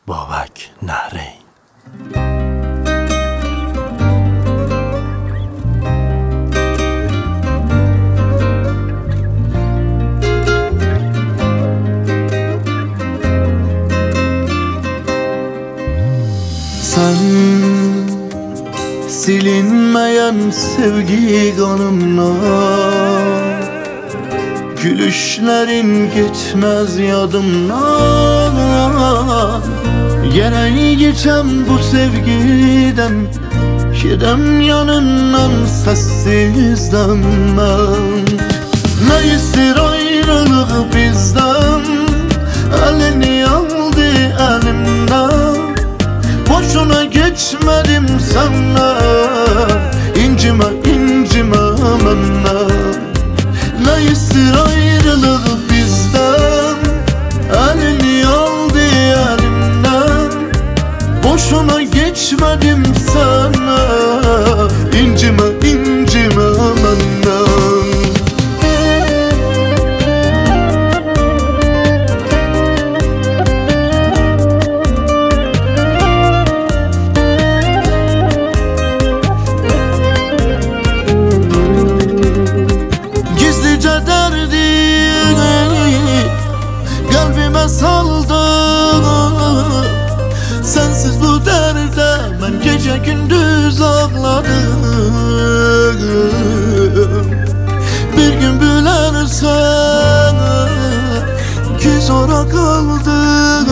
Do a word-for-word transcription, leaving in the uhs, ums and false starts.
بابک نهرین. Sen silinmeyen sevgi kanımla, gülüşlerin gitmez yadımdan. Gene geçem bu sevgiden, gidem yanından sessizden ben. Ne ister ayrılık bizden, elini aldı elimden. Boşuna geçmedim sana, incime incime benden. Ne ister ayrılık bizden, elini aldı elimden. Boşuna geçmedim sana, incime incime benden. Kalbime saldı, sensiz bu derde ben gece gündüz ağladım. Bir gün bilersen ki zora kaldı.